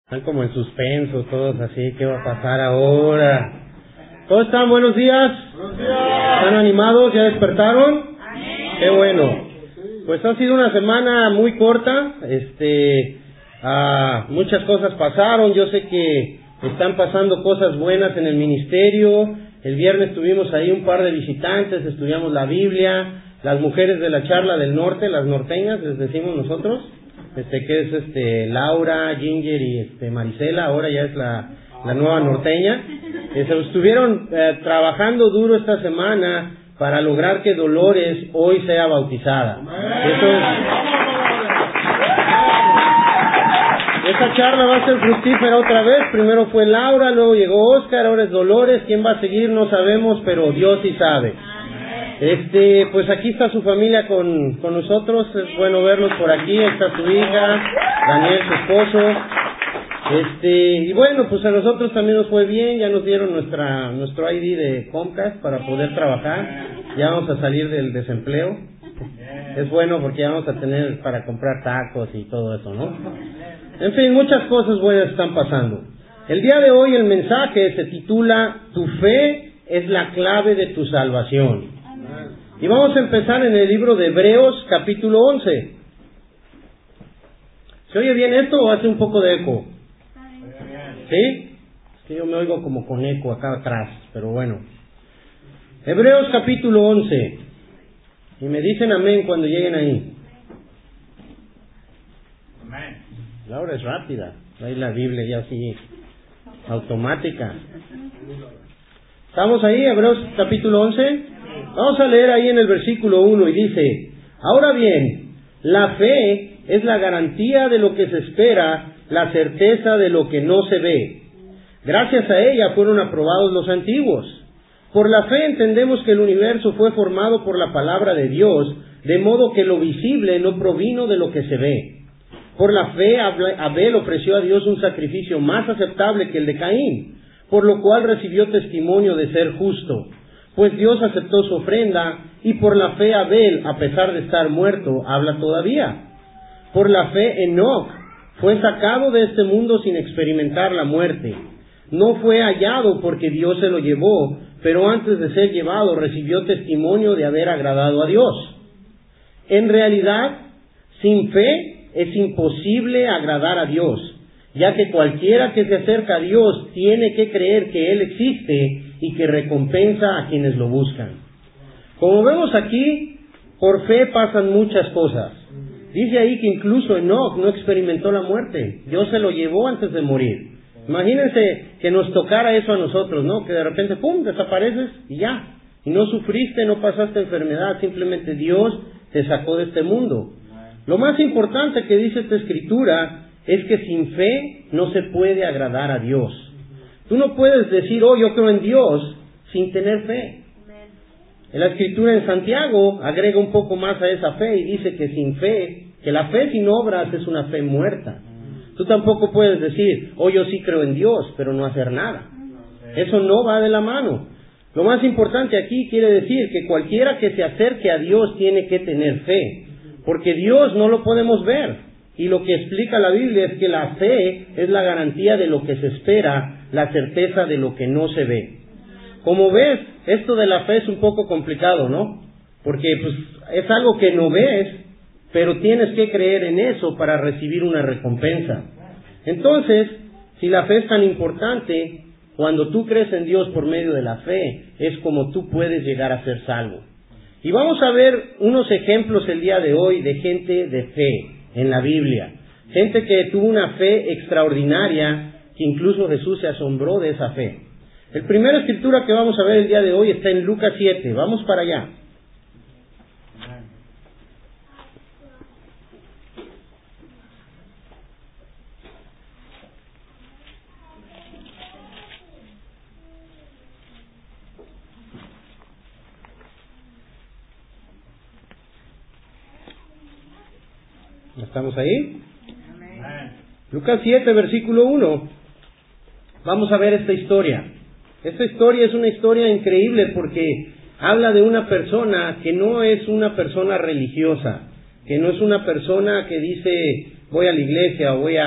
Están como en suspenso todos así, ¿qué va a pasar ahora? ¿Cómo están? Buenos días. Buenos días. ¿Están animados? ¿Ya despertaron? Amén. Qué bueno. Pues ha sido una semana muy corta, muchas cosas pasaron. Yo sé que están pasando cosas buenas en el ministerio. El viernes tuvimos ahí un par de visitantes, estudiamos la Biblia. Las mujeres de la charla del norte, las norteñas, les decimos nosotros, que es Laura, Ginger y Marisela, ahora ya es la nueva norteña. Estuvieron trabajando duro esta semana para lograr que Dolores hoy sea bautizada. Esta charla va a ser fructífera otra vez. Primero fue Laura, luego llegó Oscar, ahora es Dolores. ¿Quién va a seguir? No sabemos, pero Dios sí sabe. Pues aquí está su familia con nosotros. Es bueno verlos por aquí. Está su hija, Daniel, su esposo. Y bueno, pues a nosotros también nos fue bien. Ya nos dieron nuestro ID de Comcast para poder trabajar. Ya vamos a salir del desempleo. Es bueno porque ya vamos a tener para comprar tacos y todo eso, ¿no? En fin, muchas cosas buenas están pasando. El día de hoy el mensaje se titula Tu fe es la clave de tu salvación. Y vamos a empezar en el libro de Hebreos, capítulo 11. ¿Se oye bien esto o hace un poco de eco? ¿Sí? Es que yo me oigo como con eco acá atrás, pero bueno. Hebreos, capítulo 11. Y me dicen amén cuando lleguen ahí. Amén. Laura es rápida. Ahí la Biblia ya así, automática. ¿Estamos ahí? Hebreos, capítulo 11. Vamos a leer ahí en el versículo 1 y dice: Ahora bien, la fe es la garantía de lo que se espera, la certeza de lo que no se ve. Gracias a ella fueron aprobados los antiguos. Por la fe entendemos que el universo fue formado por la palabra de Dios, de modo que lo visible no provino de lo que se ve. Por la fe Abel ofreció a Dios un sacrificio más aceptable que el de Caín, por lo cual recibió testimonio de ser justo. Pues Dios aceptó su ofrenda, y por la fe Abel, a pesar de estar muerto, habla todavía. Por la fe Enoc fue sacado de este mundo sin experimentar la muerte. No fue hallado porque Dios se lo llevó, pero antes de ser llevado recibió testimonio de haber agradado a Dios. En realidad, sin fe es imposible agradar a Dios, ya que cualquiera que se acerca a Dios tiene que creer que Él existe y que recompensa a quienes lo buscan. Como vemos aquí, por fe pasan muchas cosas. Dice ahí que incluso Enoc no experimentó la muerte. Dios se lo llevó antes de morir. Imagínense que nos tocara eso a nosotros, ¿no? Que de repente, ¡pum!, desapareces y ya. Y no sufriste, no pasaste enfermedad, simplemente Dios te sacó de este mundo. Lo más importante que dice esta escritura es que sin fe no se puede agradar a Dios. Tú no puedes decir, yo creo en Dios, sin tener fe. En la escritura en Santiago agrega un poco más a esa fe y dice que sin fe, que la fe sin obras es una fe muerta. Tú tampoco puedes decir, yo sí creo en Dios, pero no hacer nada. Eso no va de la mano. Lo más importante aquí quiere decir que cualquiera que se acerque a Dios tiene que tener fe, porque Dios no lo podemos ver. Y lo que explica la Biblia es que la fe es la garantía de lo que se espera, la certeza de lo que no se ve. Como ves, esto de la fe es un poco complicado, ¿no? Porque es algo que no ves, pero tienes que creer en eso para recibir una recompensa. Entonces, si la fe es tan importante, cuando tú crees en Dios por medio de la fe, es como tú puedes llegar a ser salvo. Y vamos a ver unos ejemplos el día de hoy de gente de fe en la Biblia. Gente que tuvo una fe extraordinaria, que incluso Jesús se asombró de esa fe. El primera escritura que vamos a ver el día de hoy está en Lucas 7. Vamos para allá. ¿Estamos ahí? Amén. Lucas 7, versículo 1. Vamos a ver esta historia. Esta historia es una historia increíble porque habla de una persona que no es una persona religiosa, que no es una persona que dice voy a la iglesia o voy a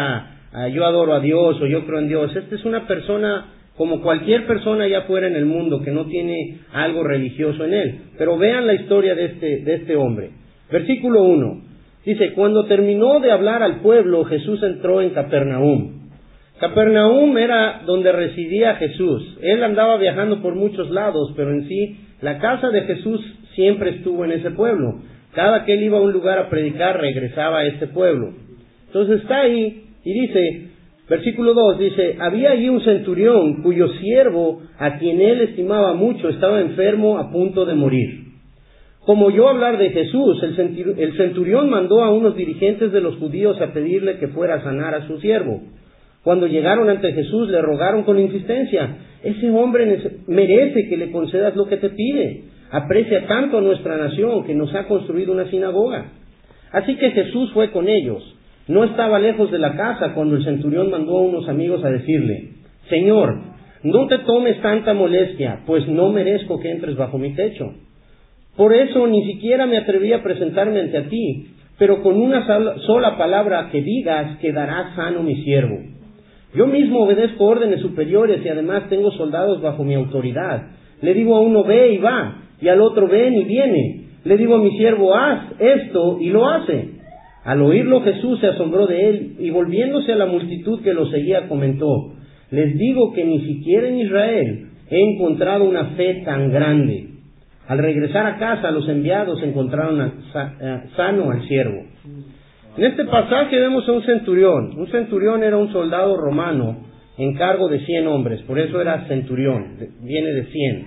yo adoro a Dios o yo creo en Dios. Esta es una persona como cualquier persona allá afuera en el mundo que no tiene algo religioso en él. Pero vean la historia de este hombre. Versículo 1. Dice, cuando terminó de hablar al pueblo, Jesús entró en Capernaum. Capernaum era donde residía Jesús. Él andaba viajando por muchos lados, pero en sí, la casa de Jesús siempre estuvo en ese pueblo. Cada que él iba a un lugar a predicar, regresaba a este pueblo. Entonces está ahí y dice, versículo 2, dice, había allí un centurión cuyo siervo, a quien él estimaba mucho, estaba enfermo a punto de morir. Como oyó hablar de Jesús, el centurión mandó a unos dirigentes de los judíos a pedirle que fuera a sanar a su siervo. Cuando llegaron ante Jesús, le rogaron con insistencia, ese hombre merece que le concedas lo que te pide. Aprecia tanto a nuestra nación que nos ha construido una sinagoga. Así que Jesús fue con ellos. No estaba lejos de la casa cuando el centurión mandó a unos amigos a decirle, Señor, no te tomes tanta molestia, pues no merezco que entres bajo mi techo. Por eso ni siquiera me atreví a presentarme ante ti, pero con una sola palabra que digas quedará sano mi siervo. Yo mismo obedezco órdenes superiores y además tengo soldados bajo mi autoridad. Le digo a uno ve y va, y al otro ven y viene. Le digo a mi siervo haz esto y lo hace. Al oírlo Jesús se asombró de él y volviéndose a la multitud que lo seguía comentó, les digo que ni siquiera en Israel he encontrado una fe tan grande. Al regresar a casa, los enviados encontraron sano al siervo. En este pasaje vemos a un centurión. Un centurión era un soldado romano en cargo de 100 hombres, por eso era centurión, viene de 100.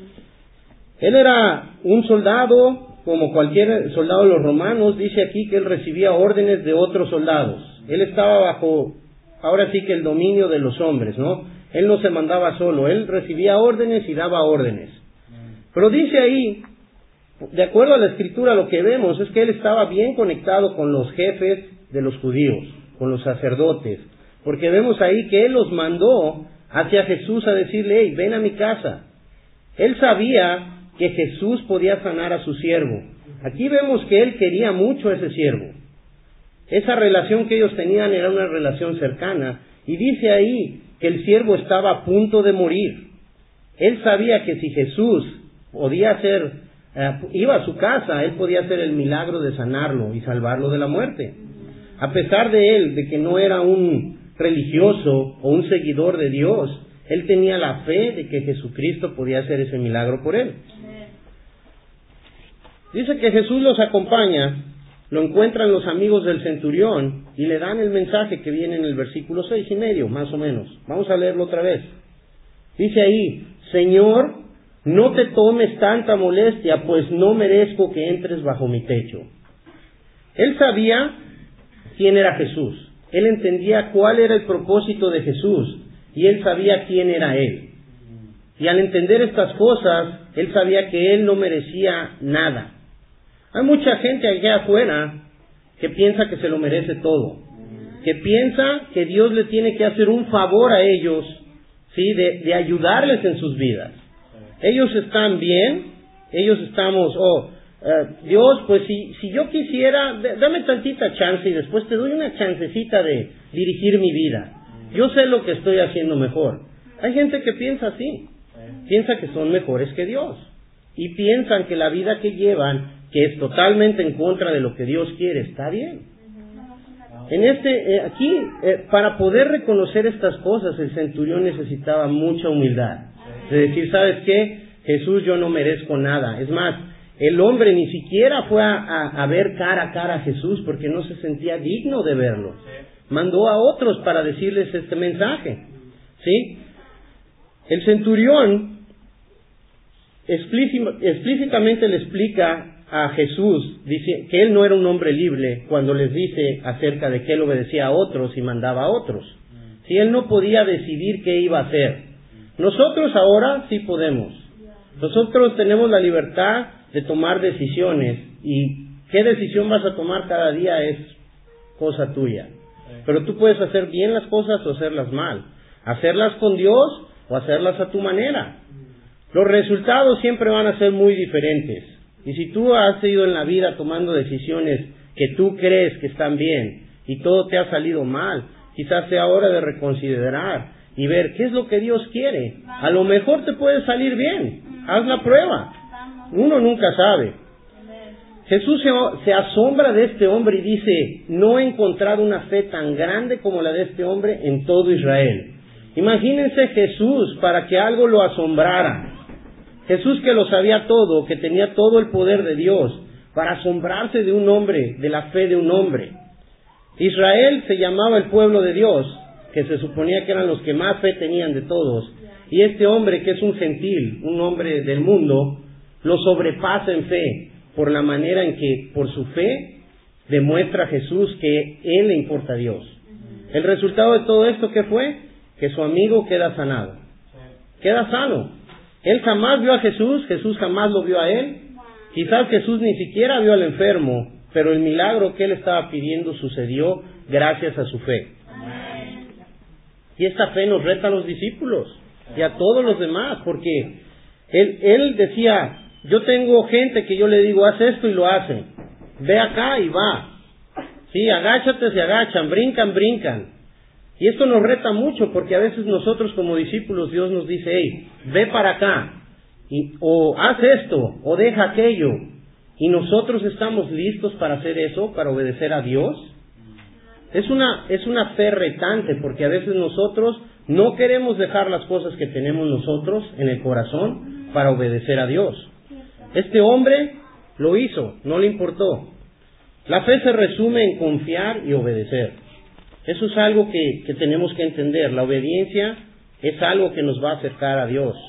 Él era un soldado, como cualquier soldado de los romanos. Dice aquí que él recibía órdenes de otros soldados. Él estaba bajo, ahora sí que el dominio de los hombres, ¿no? Él no se mandaba solo, él recibía órdenes y daba órdenes. Pero dice ahí, de acuerdo a la escritura, lo que vemos es que él estaba bien conectado con los jefes de los judíos, con los sacerdotes, porque vemos ahí que él los mandó hacia Jesús a decirle, hey, ven a mi casa. Él sabía que Jesús podía sanar a su siervo. Aquí vemos que él quería mucho a ese siervo. Esa relación que ellos tenían era una relación cercana, y dice ahí que el siervo estaba a punto de morir. Él sabía que si Jesús podía hacer, iba a su casa, él podía hacer el milagro de sanarlo y salvarlo de la muerte. A pesar de él, de que no era un religioso o un seguidor de Dios, él tenía la fe de que Jesucristo podía hacer ese milagro por él. Dice que Jesús los acompaña, lo encuentran los amigos del centurión y le dan el mensaje que viene en el versículo 6:5, más o menos. Vamos a leerlo otra vez. Dice ahí, Señor, no te tomes tanta molestia, pues no merezco que entres bajo mi techo. Él sabía quién era Jesús. Él entendía cuál era el propósito de Jesús y él sabía quién era él. Y al entender estas cosas, él sabía que él no merecía nada. Hay mucha gente allá afuera que piensa que se lo merece todo, que piensa que Dios le tiene que hacer un favor a ellos, ¿sí? de ayudarles en sus vidas. Ellos están bien, ellos estamos, Dios, pues si yo quisiera, dame tantita chance y después te doy una chancecita de dirigir mi vida. Yo sé lo que estoy haciendo mejor. Hay gente que piensa así, piensa que son mejores que Dios y piensan que la vida que llevan, que es totalmente en contra de lo que Dios quiere, está bien. Para poder reconocer estas cosas, el centurión necesitaba mucha humildad. De decir, ¿sabes qué? Jesús, yo no merezco nada. Es más, el hombre ni siquiera fue a ver cara a cara a Jesús porque no se sentía digno de verlo. Mandó a otros para decirles este mensaje. ¿Sí? El centurión explícitamente le explica a Jesús, dice que él no era un hombre libre cuando les dice acerca de que él obedecía a otros y mandaba a otros. Si él no podía decidir qué iba a hacer. Nosotros ahora sí podemos. Nosotros tenemos la libertad de tomar decisiones y qué decisión vas a tomar cada día es cosa tuya. Pero tú puedes hacer bien las cosas o hacerlas mal. Hacerlas con Dios o hacerlas a tu manera. Los resultados siempre van a ser muy diferentes. Y si tú has ido en la vida tomando decisiones que tú crees que están bien y todo te ha salido mal, quizás sea hora de reconsiderar y ver qué es lo que Dios quiere. A lo mejor te puede salir bien. Haz la prueba. Uno nunca sabe. Jesús se asombra de este hombre y dice, no he encontrado una fe tan grande como la de este hombre en todo Israel. Imagínense Jesús para que algo lo asombrara. Jesús que lo sabía todo, que tenía todo el poder de Dios, para asombrarse de un hombre, de la fe de un hombre. Israel se llamaba el pueblo de Dios, que se suponía que eran los que más fe tenían de todos. Y este hombre que es un gentil, un hombre del mundo, lo sobrepasa en fe, por la manera en que, por su fe, demuestra a Jesús que Él le importa a Dios. El resultado de todo esto, ¿qué fue? Que su amigo queda sanado. Queda sano. Él jamás vio a Jesús, Jesús jamás lo vio a él. Quizás Jesús ni siquiera vio al enfermo, pero el milagro que él estaba pidiendo sucedió gracias a su fe. Y esta fe nos reta a los discípulos y a todos los demás, porque él decía, yo tengo gente que yo le digo, haz esto y lo hacen. Ve acá y va. Sí, agáchate, se agachan, brincan. Y esto nos reta mucho, porque a veces nosotros como discípulos Dios nos dice, hey, ve para acá, o haz esto, o deja aquello. Y nosotros estamos listos para hacer eso, para obedecer a Dios. Es una fe retante, porque a veces nosotros no queremos dejar las cosas que tenemos nosotros en el corazón para obedecer a Dios. Este hombre lo hizo, no le importó. La fe se resume en confiar y obedecer. Eso es algo que tenemos que entender. La obediencia es algo que nos va a acercar a Dios.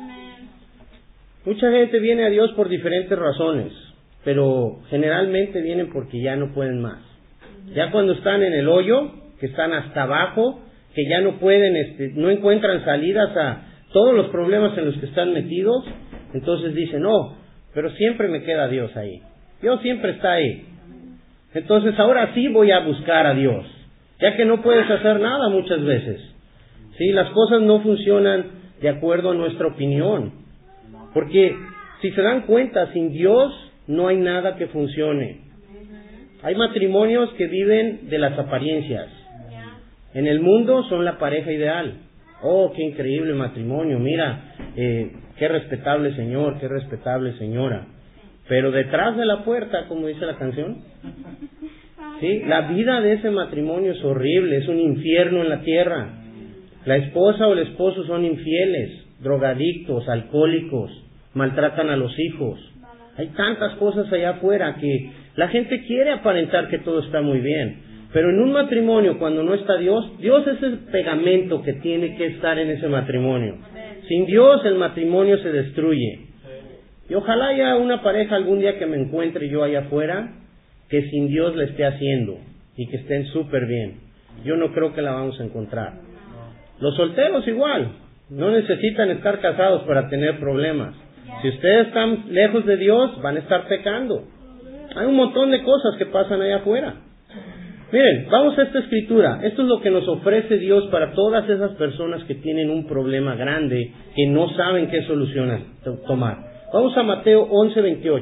Mucha gente viene a Dios por diferentes razones, pero generalmente vienen porque ya no pueden más. Ya cuando están en el hoyo, que están hasta abajo, que ya no pueden, no encuentran salidas a todos los problemas en los que están metidos, entonces dicen, no, pero siempre me queda Dios ahí. Dios siempre está ahí. Entonces ahora sí voy a buscar a Dios, ya que no puedes hacer nada muchas veces. Sí, las cosas no funcionan de acuerdo a nuestra opinión. Porque si se dan cuenta, sin Dios no hay nada que funcione. Hay matrimonios que viven de las apariencias. En el mundo son la pareja ideal. Oh, qué increíble matrimonio, mira, qué respetable señor, qué respetable señora. Pero detrás de la puerta, como dice la canción, ¿sí? La vida de ese matrimonio es horrible, es un infierno en la tierra. La esposa o el esposo son infieles, drogadictos, alcohólicos, maltratan a los hijos. Hay tantas cosas allá afuera que la gente quiere aparentar que todo está muy bien. Pero en un matrimonio, cuando no está Dios, Dios es el pegamento que tiene que estar en ese matrimonio. Sin Dios el matrimonio se destruye. Y ojalá haya una pareja algún día que me encuentre yo allá afuera que sin Dios la esté haciendo y que estén súper bien. Yo no creo que la vamos a encontrar. Los solteros igual, no necesitan estar casados para tener problemas. Si ustedes están lejos de Dios, van a estar pecando. Hay un montón de cosas que pasan allá afuera. Miren, vamos a esta escritura. Esto es lo que nos ofrece Dios para todas esas personas que tienen un problema grande, que no saben qué solución tomar. Vamos a Mateo 11:28.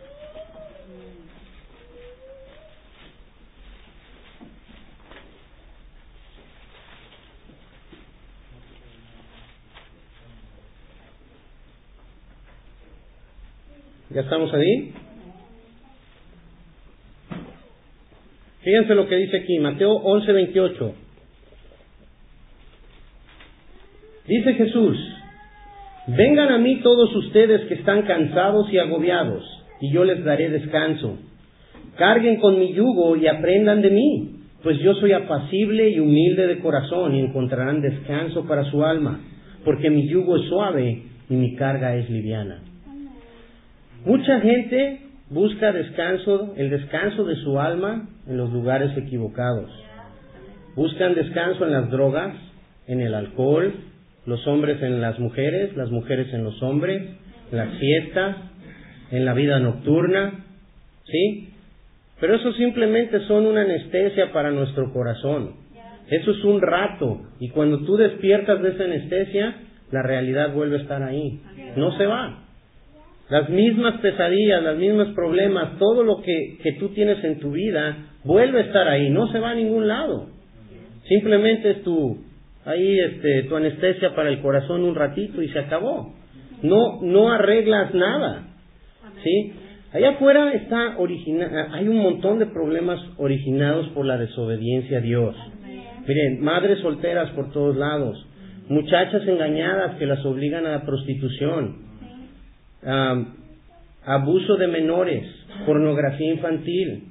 ¿Ya estamos ahí? Fíjense lo que dice aquí, Mateo 11:28. Dice Jesús, vengan a mí todos ustedes que están cansados y agobiados, y yo les daré descanso. Carguen con mi yugo y aprendan de mí, pues yo soy apacible y humilde de corazón, y encontrarán descanso para su alma, porque mi yugo es suave y mi carga es liviana. Mucha gente busca descanso, el descanso de su alma en los lugares equivocados. Buscan descanso en las drogas, en el alcohol, los hombres en las mujeres en los hombres, en las fiestas, en la vida nocturna, ¿sí? Pero eso simplemente son una anestesia para nuestro corazón. Eso es un rato, y cuando tú despiertas de esa anestesia, la realidad vuelve a estar ahí, no se va. Las mismas pesadillas, los mismos problemas, todo lo que tú tienes en tu vida, vuelve a estar ahí, no se va a ningún lado. Simplemente es tu anestesia para el corazón un ratito y se acabó. No arreglas nada, ¿sí? Allá afuera hay un montón de problemas originados por la desobediencia a Dios. Miren, madres solteras por todos lados, muchachas engañadas que las obligan a la prostitución, abuso de menores, pornografía infantil,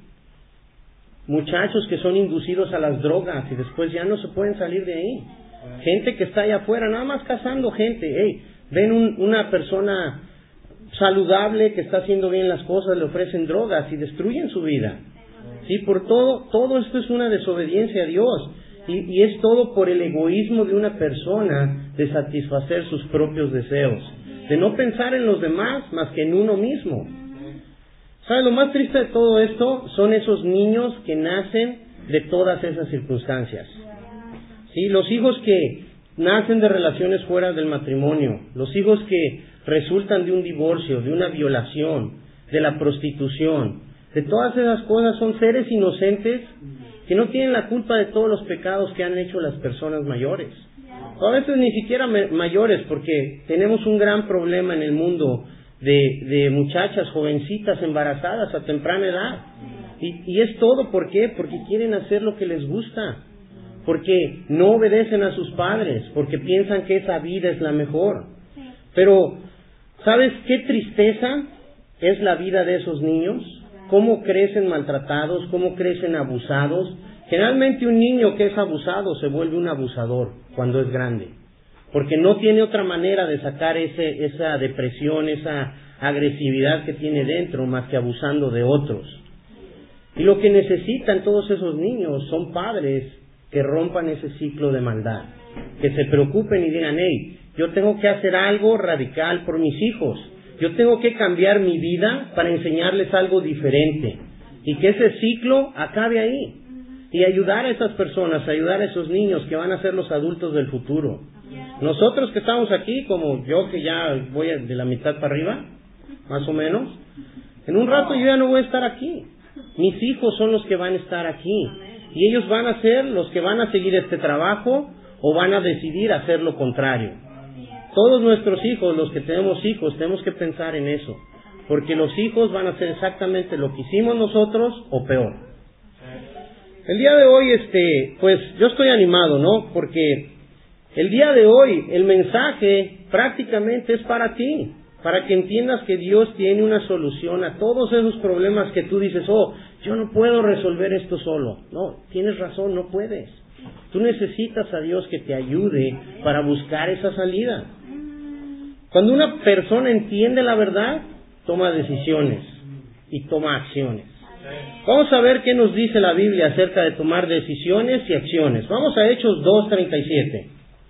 muchachos que son inducidos a las drogas y después ya no se pueden salir de ahí. Gente que está allá afuera, nada más cazando gente. Ven una persona saludable que está haciendo bien las cosas, le ofrecen drogas y destruyen su vida. Sí, por todo esto es una desobediencia a Dios. Y es todo por el egoísmo de una persona de satisfacer sus propios deseos, de no pensar en los demás más que en uno mismo. ¿Sabes? Lo más triste de todo esto son esos niños que nacen de todas esas circunstancias. ¿Sí? Los hijos que nacen de relaciones fuera del matrimonio, los hijos que resultan de un divorcio, de una violación, de la prostitución, de todas esas cosas, son seres inocentes que no tienen la culpa de todos los pecados que han hecho las personas mayores. O a veces ni siquiera mayores, porque tenemos un gran problema en el mundo de muchachas, jovencitas embarazadas a temprana edad. Y es todo, ¿por qué? Porque quieren hacer lo que les gusta, porque no obedecen a sus padres, porque piensan que esa vida es la mejor. Pero, ¿sabes qué tristeza es la vida de esos niños? Cómo crecen maltratados, cómo crecen abusados. Generalmente un niño que es abusado se vuelve un abusador cuando es grande, porque no tiene otra manera de sacar esa depresión, esa agresividad que tiene dentro, más que abusando de otros. Y lo que necesitan todos esos niños son padres que rompan ese ciclo de maldad, que se preocupen y digan: hey, yo tengo que hacer algo radical por mis hijos, yo tengo que cambiar mi vida para enseñarles algo diferente, y que ese ciclo acabe ahí, y ayudar a esas personas, ayudar a esos niños que van a ser los adultos del futuro. Nosotros que estamos aquí, como yo que ya voy de la mitad para arriba, más o menos, en un rato yo ya no voy a estar aquí. Mis hijos son los que van a estar aquí, y ellos van a ser los que van a seguir este trabajo o van a decidir hacer lo contrario. Todos nuestros hijos, los que tenemos hijos, tenemos que pensar en eso, porque los hijos van a hacer exactamente lo que hicimos nosotros o peor. El día de hoy, pues yo estoy animado, ¿no? Porque el día de hoy el mensaje prácticamente es para ti, para que entiendas que Dios tiene una solución a todos esos problemas que tú dices: oh, yo no puedo resolver esto solo. No, tienes razón, no puedes. Tú necesitas a Dios que te ayude para buscar esa salida. Cuando una persona entiende la verdad, toma decisiones y toma acciones. Vamos a ver qué nos dice la Biblia acerca de tomar decisiones y acciones. Vamos a Hechos 2:37.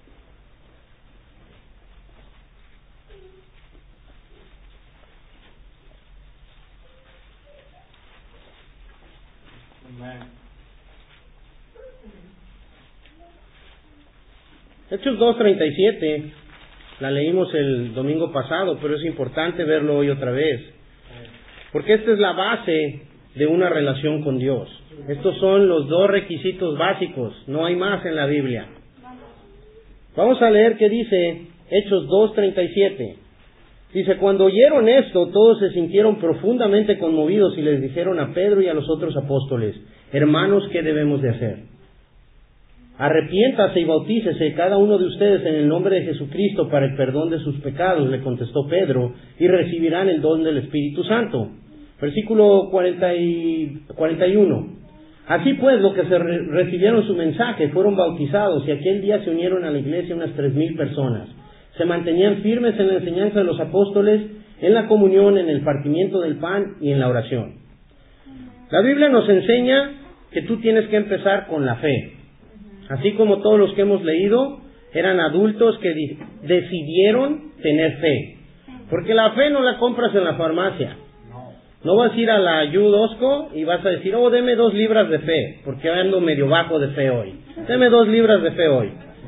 Hechos 2:37, la leímos el domingo pasado, pero es importante verlo hoy otra vez, porque esta es la base de una relación con Dios. Estos son los dos requisitos básicos, no hay más en la Biblia. Vamos a leer qué dice Hechos 2:37. Dice: cuando oyeron esto, todos se sintieron profundamente conmovidos y les dijeron a Pedro y a los otros apóstoles: hermanos, ¿qué debemos de hacer? Arrepiéntase y bautícese cada uno de ustedes en el nombre de Jesucristo para el perdón de sus pecados, le contestó Pedro, y recibirán el don del Espíritu Santo. Versículo 41. Así pues, los que recibieron su mensaje fueron bautizados, y aquel día se unieron a la iglesia unas 3,000 personas. Se mantenían firmes en la enseñanza de los apóstoles, en la comunión, en el partimiento del pan y en la oración. La Biblia nos enseña que tú tienes que empezar con la fe. Así como todos los que hemos leído eran adultos que decidieron tener fe. Porque la fe no la compras en la farmacia. No vas a ir a la Yudosco y vas a decir: oh, deme 2 libras de fe, porque ando medio bajo de fe hoy. Deme 2 libras de fe hoy.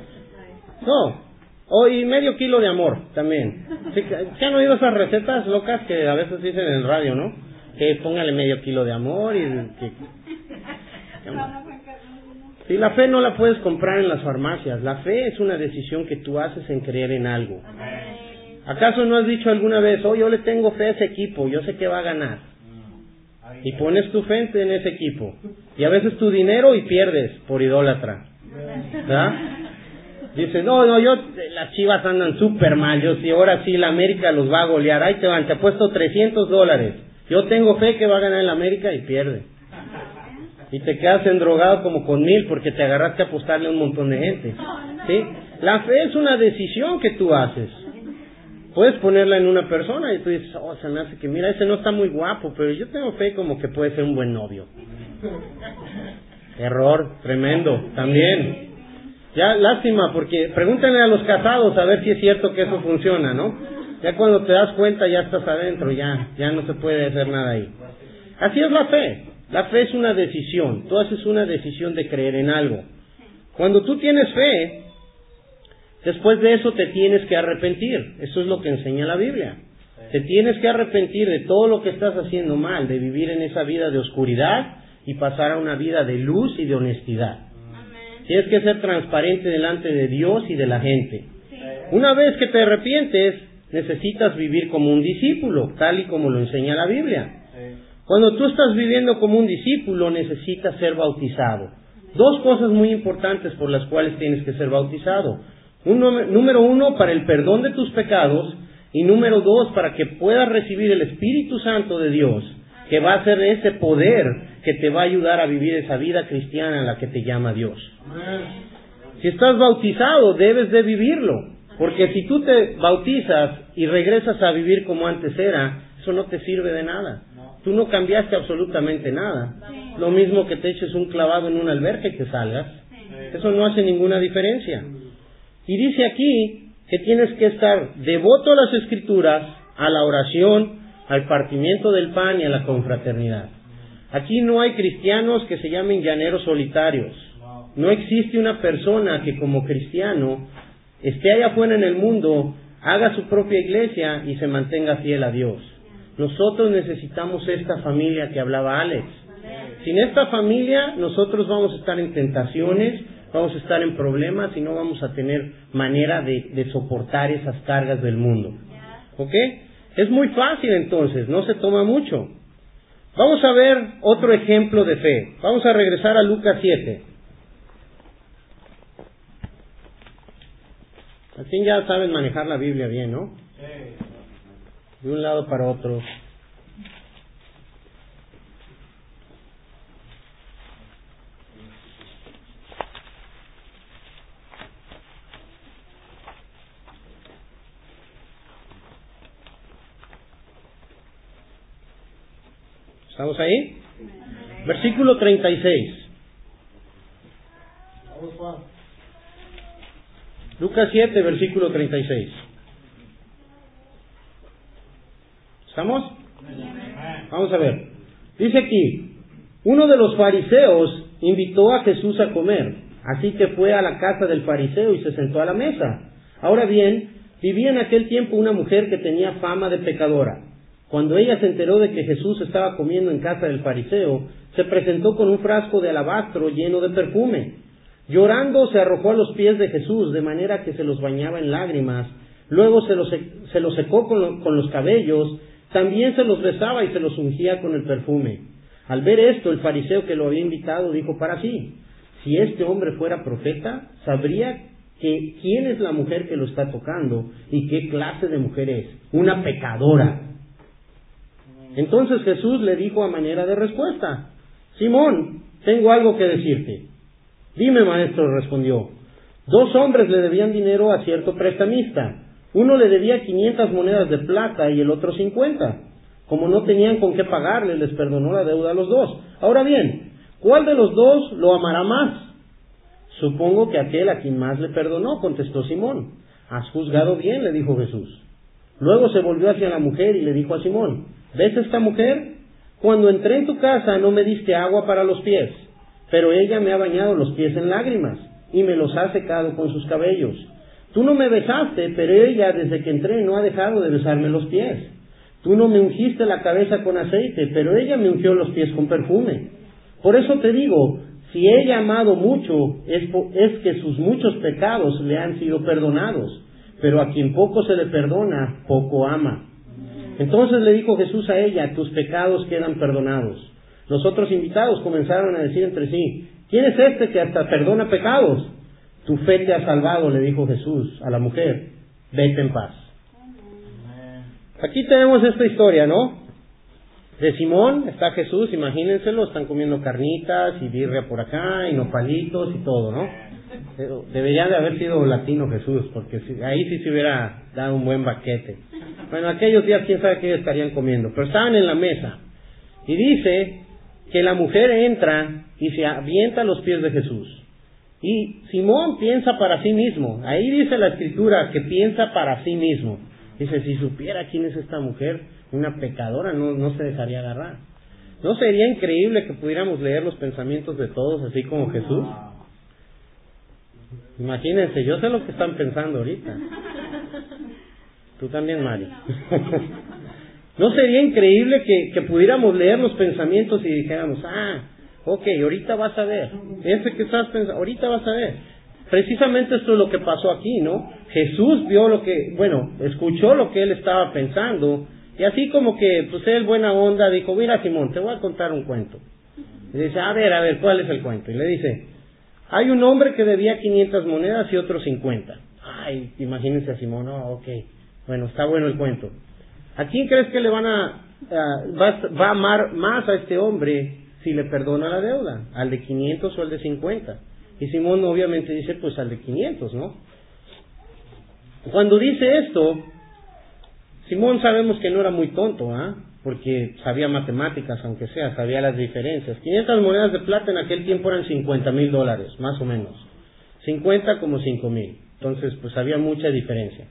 No. Y medio kilo de amor también. ¿Se han oído esas recetas locas que a veces dicen en el radio, no? Que póngale medio kilo de amor y que... Sí, la fe no la puedes comprar en las farmacias. La fe es una decisión que tú haces en creer en algo. ¿Acaso no has dicho alguna vez, oh, yo le tengo fe a ese equipo, yo sé que va a ganar? Y pones tu fe en ese equipo. Y a veces tu dinero y pierdes por idólatra. ¿Verdad? Dices, no, las Chivas andan súper mal, yo sí, ahora sí la América los va a golear. Ahí te van, te he puesto $300. Yo tengo fe que va a ganar el América y pierde. Y te quedas endrogado como con 1000 porque te agarraste a apostarle a un montón de gente. ¿Sí? La fe es una decisión que tú haces. Puedes ponerla en una persona y tú dices, oh, se me hace que mira, ese no está muy guapo, pero yo tengo fe como que puede ser un buen novio. Error, tremendo, también. Ya, lástima, porque pregúntenle a los casados a ver si es cierto que eso funciona, ¿no? Ya cuando te das cuenta ya estás adentro, ya no se puede hacer nada ahí. Así es la fe. La fe es una decisión. Tú haces una decisión de creer en algo. Cuando tú tienes fe, después de eso te tienes que arrepentir. Eso es lo que enseña la Biblia. Te tienes que arrepentir de todo lo que estás haciendo mal, de vivir en esa vida de oscuridad y pasar a una vida de luz y de honestidad. Tienes que ser transparente delante de Dios y de la gente. Una vez que te arrepientes, necesitas vivir como un discípulo, tal y como lo enseña la Biblia. Cuando tú estás viviendo como un discípulo, necesitas ser bautizado. Dos cosas muy importantes por las cuales tienes que ser bautizado. Número 1, para el perdón de tus pecados, y número 2, para que puedas recibir el Espíritu Santo de Dios, que va a ser ese poder que te va a ayudar a vivir esa vida cristiana en la que te llama Dios. Si estás bautizado, debes de vivirlo, porque si tú te bautizas y regresas a vivir como antes era, eso no te sirve de nada. Tú no cambiaste absolutamente nada. Lo mismo que te eches un clavado en una alberca y que salgas. Eso no hace ninguna diferencia. Y dice aquí que tienes que estar devoto a las Escrituras, a la oración, al partimiento del pan y a la confraternidad. Aquí no hay cristianos que se llamen llaneros solitarios. No existe una persona que como cristiano esté allá afuera en el mundo, haga su propia iglesia y se mantenga fiel a Dios. Nosotros necesitamos esta familia que hablaba Alex. Sin esta familia, nosotros vamos a estar en tentaciones, vamos a estar en problemas y no vamos a tener manera de soportar esas cargas del mundo. ¿Ok? Es muy fácil entonces, no se toma mucho. Vamos a ver otro ejemplo de fe. Vamos a regresar a Lucas 7. Así ya saben manejar la Biblia bien, ¿no? De un lado para otro. ¿Estamos ahí? Versículo 36. Lucas 7, versículo 36. ¿Estamos? Vamos a ver. Dice aquí, uno de los fariseos invitó a Jesús a comer, así que fue a la casa del fariseo y se sentó a la mesa. Ahora bien, vivía en aquel tiempo una mujer que tenía fama de pecadora. Cuando ella se enteró de que Jesús estaba comiendo en casa del fariseo, se presentó con un frasco de alabastro lleno de perfume. Llorando se arrojó a los pies de Jesús, de manera que se los bañaba en lágrimas. Luego se los secó con los cabellos, también se los besaba y se los ungía con el perfume. Al ver esto, el fariseo que lo había invitado dijo para sí, si este hombre fuera profeta, sabría que quién es la mujer que lo está tocando y qué clase de mujer es, una pecadora. Entonces Jesús le dijo a manera de respuesta, Simón, tengo algo que decirte. Dime, maestro, respondió. 2 hombres le debían dinero a cierto prestamista. Uno le debía 500 monedas de plata y el otro 50. Como no tenían con qué pagarle, les perdonó la deuda a los 2. Ahora bien, ¿cuál de los 2 lo amará más? Supongo que aquel a quien más le perdonó, contestó Simón. Has juzgado bien, le dijo Jesús. Luego se volvió hacia la mujer y le dijo a Simón, ¿ves esta mujer? Cuando entré en tu casa no me diste agua para los pies, pero ella me ha bañado los pies en lágrimas y me los ha secado con sus cabellos. Tú no me besaste, pero ella desde que entré no ha dejado de besarme los pies. Tú no me ungiste la cabeza con aceite, pero ella me ungió los pies con perfume. Por eso te digo, Si ella ha amado mucho, es que sus muchos pecados le han sido perdonados. Pero a quien poco se le perdona, poco ama. Entonces le dijo Jesús a ella, tus pecados quedan perdonados. Los otros invitados comenzaron a decir entre sí, ¿quién es este que hasta perdona pecados? Tu fe te ha salvado, le dijo Jesús a la mujer, vete en paz. Aquí tenemos esta historia, ¿no? De Simón, está Jesús, imagínenselo, están comiendo carnitas y birria por acá y nopalitos y todo, ¿no? Pero debería de haber sido latino Jesús, porque ahí sí se hubiera dado un buen banquete. Bueno, aquellos días quién sabe qué estarían comiendo, pero estaban en la mesa. Y dice que la mujer entra y se avienta a los pies de Jesús. Y Simón piensa para sí mismo. Ahí dice la Escritura que piensa para sí mismo. Dice, si supiera quién es esta mujer, una pecadora, no se dejaría agarrar. ¿No sería increíble que pudiéramos leer los pensamientos de todos así como Jesús? Imagínense, yo sé lo que están pensando ahorita. Tú también, Mari. ¿No sería increíble que pudiéramos leer los pensamientos y dijéramos, ok, ahorita vas a ver, ese que estás pensando, ahorita vas a ver? Precisamente esto es lo que pasó aquí, ¿no? Jesús vio escuchó lo que él estaba pensando, y así como que, pues él buena onda, dijo, mira Simón, te voy a contar un cuento. Y dice, a ver, ¿cuál es el cuento? Y le dice, hay un hombre que debía 500 monedas y otro 50. Ay, imagínense a Simón, ok, bueno, está bueno el cuento. ¿A quién crees que le va a amar más a este hombre si le perdona la deuda? ¿Al de 500 o al de 50? Y Simón obviamente dice, pues al de 500, ¿no? Cuando dice esto, Simón sabemos que no era muy tonto, porque sabía matemáticas, aunque sea, sabía las diferencias. 500 monedas de plata en aquel tiempo eran $50,000, más o menos. 50 como 5,000. Entonces, pues había mucha diferencia.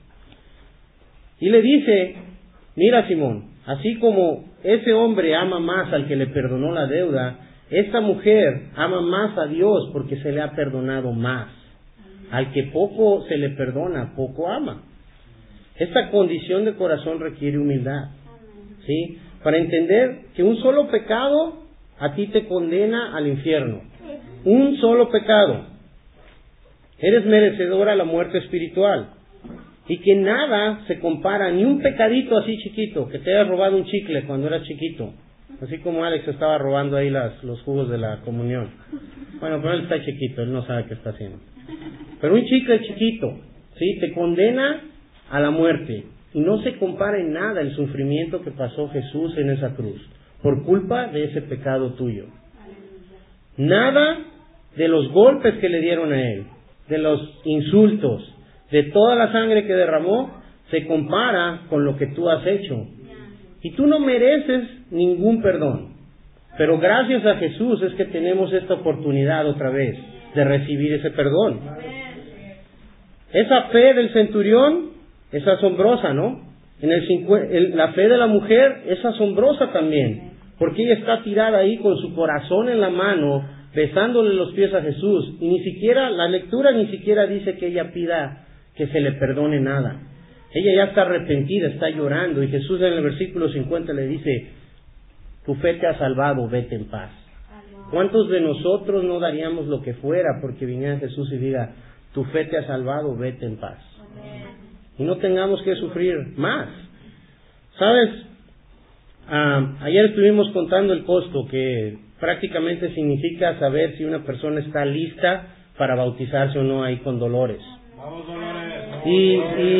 Y le dice, mira Simón, así como ese hombre ama más al que le perdonó la deuda, esta mujer ama más a Dios porque se le ha perdonado más. Al que poco se le perdona, poco ama. Esta condición de corazón requiere humildad, ¿sí? Para entender que un solo pecado a ti te condena al infierno. Un solo pecado. Eres merecedor a la muerte espiritual. Y que nada se compara, ni un pecadito así chiquito, que te hayas robado un chicle cuando eras chiquito. Así como Alex estaba robando ahí los jugos de la comunión. Bueno, pero él está chiquito, él no sabe qué está haciendo. Pero un chicle chiquito, ¿sí? Te condena a la muerte. Y no se compara en nada el sufrimiento que pasó Jesús en esa cruz, por culpa de ese pecado tuyo. Nada de los golpes que le dieron a él, de los insultos, de toda la sangre que derramó, se compara con lo que tú has hecho. Y tú no mereces ningún perdón. Pero gracias a Jesús es que tenemos esta oportunidad otra vez de recibir ese perdón. Esa fe del centurión es asombrosa, ¿no? La fe de la mujer es asombrosa también, porque ella está tirada ahí con su corazón en la mano, besándole los pies a Jesús, y la lectura ni siquiera dice que ella pida que se le perdone nada. Ella ya está arrepentida, está llorando, y Jesús en el versículo 50 le dice, tu fe te ha salvado, vete en paz. ¿Cuántos de nosotros no daríamos lo que fuera porque viniera Jesús y diga, tu fe te ha salvado, vete en paz? Y no tengamos que sufrir más. ¿Sabes? Ayer estuvimos contando el costo, que prácticamente significa saber si una persona está lista para bautizarse o no ahí con Dolores. Vamos, Dolores. Y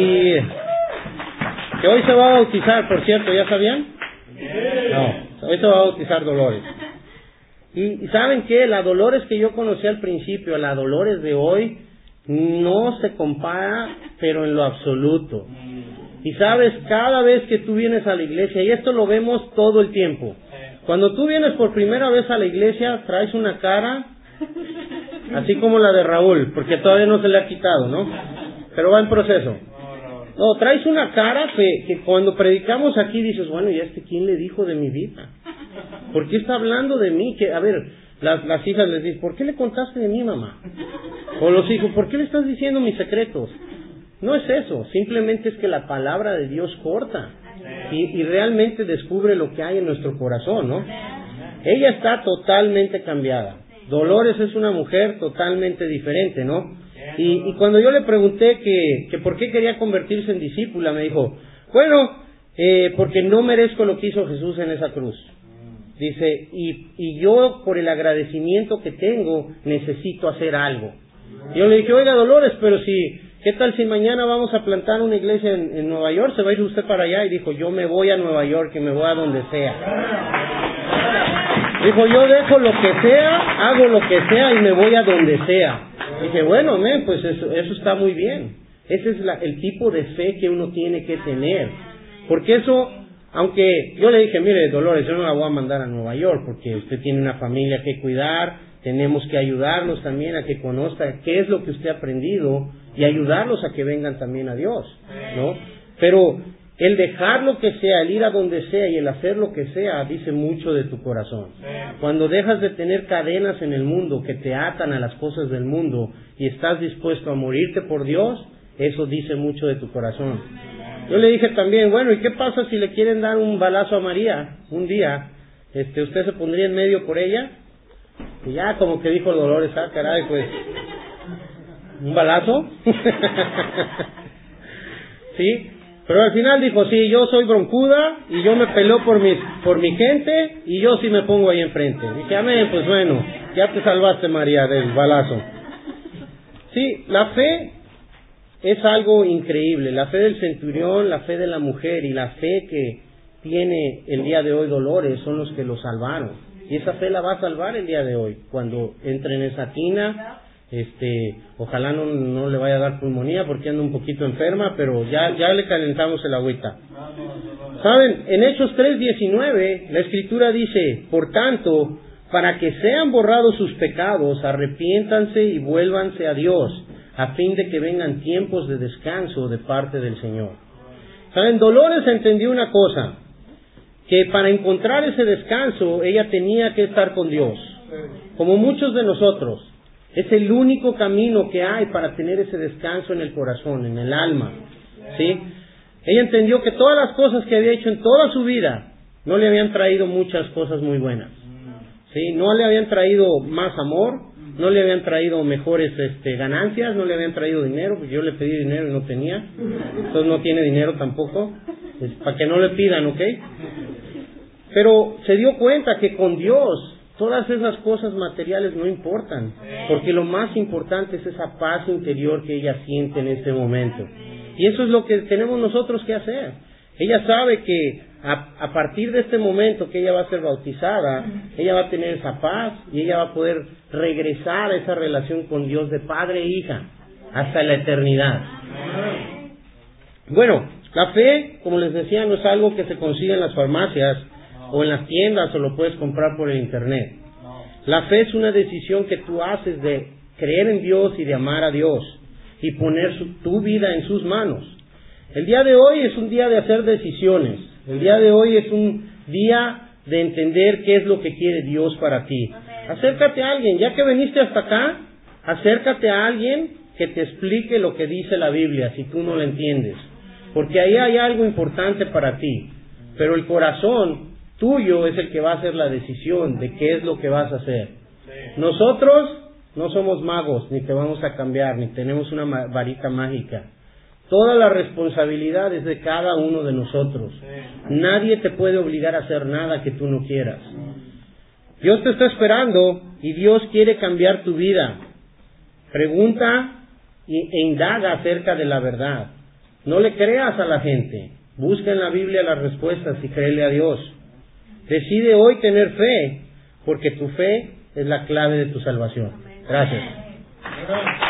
que hoy se va a bautizar, por cierto, ¿ya sabían? No, hoy se va a bautizar Dolores. Y ¿saben qué? La Dolores que yo conocí al principio, la Dolores de hoy, no se compara, pero en lo absoluto. Y sabes, cada vez que tú vienes a la iglesia, y esto lo vemos todo el tiempo, cuando tú vienes por primera vez a la iglesia, traes una cara así como la de Raúl, porque todavía no se le ha quitado, ¿no? Pero va en proceso. No, traes una cara que cuando predicamos aquí dices, bueno, ¿y quién le dijo de mi vida? ¿Por qué está hablando de mí? Que, a ver, las hijas les dicen, ¿por qué le contaste de mí, mamá? O los hijos, ¿por qué le estás diciendo mis secretos? No es eso, simplemente es que la palabra de Dios corta y realmente descubre lo que hay en nuestro corazón, ¿no? Ella está totalmente cambiada. Dolores es una mujer totalmente diferente, ¿no? Y cuando yo le pregunté que por qué quería convertirse en discípula, me dijo, bueno, porque no merezco lo que hizo Jesús en esa cruz. Dice, y yo por el agradecimiento que tengo, necesito hacer algo. Y yo le dije, oiga Dolores, pero ¿qué tal si mañana vamos a plantar una iglesia en Nueva York? ¿Se va a ir usted para allá? Y dijo, yo me voy a Nueva York y me voy a donde sea. Dijo, yo dejo lo que sea, hago lo que sea y me voy a donde sea. Dije, bueno, pues eso está muy bien. Ese es el tipo de fe que uno tiene que tener. Porque eso, aunque yo le dije, mire Dolores, yo no la voy a mandar a Nueva York porque usted tiene una familia que cuidar, tenemos que ayudarlos también a que conozca qué es lo que usted ha aprendido y ayudarlos a que vengan también a Dios, ¿no? Pero el dejar lo que sea, el ir a donde sea y el hacer lo que sea, dice mucho de tu corazón. Cuando dejas de tener cadenas en el mundo que te atan a las cosas del mundo y estás dispuesto a morirte por Dios, eso dice mucho de tu corazón. Yo le dije también, bueno, ¿y qué pasa si le quieren dar un balazo a María un día? ¿Usted se pondría en medio por ella? Y ya como que dijo Dolores, caray, pues, ¿un balazo? ¿Sí? Pero al final dijo, sí, yo soy broncuda y yo me peleo por mi gente y yo sí me pongo ahí enfrente. Dije, amén, pues bueno, ya te salvaste María del balazo. Sí, la fe es algo increíble. La fe del centurión, la fe de la mujer y la fe que tiene el día de hoy Dolores son los que lo salvaron. Y esa fe la va a salvar el día de hoy. Cuando entre en esa tina, ojalá no le vaya a dar pulmonía porque anda un poquito enferma, pero ya le calentamos el agüita. Saben, en Hechos 3:19, la Escritura dice, por tanto, para que sean borrados sus pecados, arrepiéntanse y vuélvanse a Dios, a fin de que vengan tiempos de descanso de parte del Señor. Saben, Dolores entendió una cosa, que para encontrar ese descanso, ella tenía que estar con Dios, como muchos de nosotros. Es el único camino que hay para tener ese descanso en el corazón, en el alma, ¿sí? Ella entendió que todas las cosas que había hecho en toda su vida no le habían traído muchas cosas muy buenas, ¿sí? No le habían traído más amor, no le habían traído mejores ganancias, no le habían traído dinero, porque yo le pedí dinero y no tenía, entonces no tiene dinero tampoco, para que no le pidan, ¿ok? Pero se dio cuenta que con Dios todas esas cosas materiales no importan, porque lo más importante es esa paz interior que ella siente en este momento. Y eso es lo que tenemos nosotros que hacer. Ella sabe que a partir de este momento que ella va a ser bautizada, ella va a tener esa paz y ella va a poder regresar a esa relación con Dios de padre e hija hasta la eternidad. Bueno, la fe, como les decía, no es algo que se consigue en las farmacias o en las tiendas o lo puedes comprar por el internet. La fe es una decisión que tú haces de creer en Dios y de amar a Dios y poner tu vida en sus manos. El día de hoy es un día de hacer decisiones. El día de hoy es un día de entender qué es lo que quiere Dios para ti. Acércate a alguien, ya que viniste hasta acá, acércate a alguien que te explique lo que dice la Biblia si tú no lo entiendes. Porque ahí hay algo importante para ti. Pero el corazón tuyo es el que va a hacer la decisión de qué es lo que vas a hacer. Nosotros no somos magos, ni te vamos a cambiar, ni tenemos una varita mágica. Toda la responsabilidad es de cada uno de nosotros. Nadie te puede obligar a hacer nada que tú no quieras. Dios te está esperando y Dios quiere cambiar tu vida. Pregunta e indaga acerca de la verdad. No le creas a la gente. Busca en la Biblia las respuestas y créele a Dios. Decide hoy tener fe, porque tu fe es la clave de tu salvación. Gracias.